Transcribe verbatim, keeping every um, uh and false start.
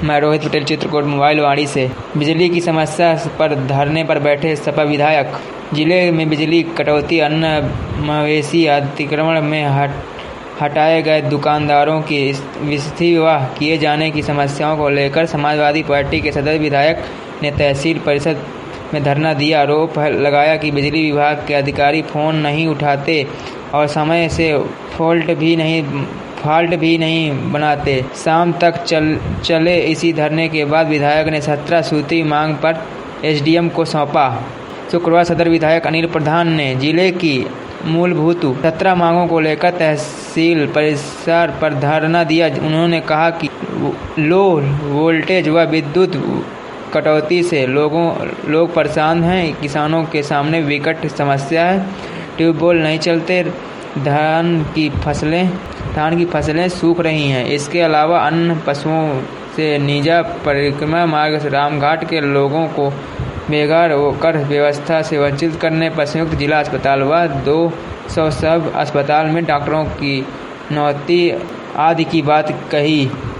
मैं रोहित पटेल, चित्रकूट, मोबाइल वाणी से। बिजली की समस्या पर धरने पर बैठे सपा विधायक। जिले में बिजली कटौती, अन्न मवेशी अतिक्रमण में हट हटाए गए दुकानदारों की इस्तीफा किए जाने की समस्याओं को लेकर समाजवादी पार्टी के सदस्य विधायक ने तहसील परिषद में धरना दिया। आरोप लगाया कि बिजली विभाग के अधिकारी फोन नहीं उठाते और समय से फॉल्ट भी नहीं फॉल्ट भी नहीं बनाते। शाम तक चल चले इसी धरने के बाद विधायक ने सत्रह सूत्री मांग पर एसडीएम को सौंपा। शुक्रवार सदर विधायक अनिल प्रधान ने जिले की मूलभूत सत्रह मांगों को लेकर तहसील परिसर पर धरना दिया। उन्होंने कहा कि लो वोल्टेज व विद्युत कटौती से लोगों लोग परेशान हैं। किसानों के सामने विकट समस्या है। ट्यूबवेल नहीं चलते, धान की फसलें धान की फसलें सूख रही हैं। इसके अलावा अन्य पशुओं से निजा परिक्रमा मार्ग रामघाट के लोगों को बेघर होकर व्यवस्था से वंचित करने पर संयुक्त जिला अस्पताल व दो सौ सब अस्पताल में डॉक्टरों की नौकरी आदि की बात कही।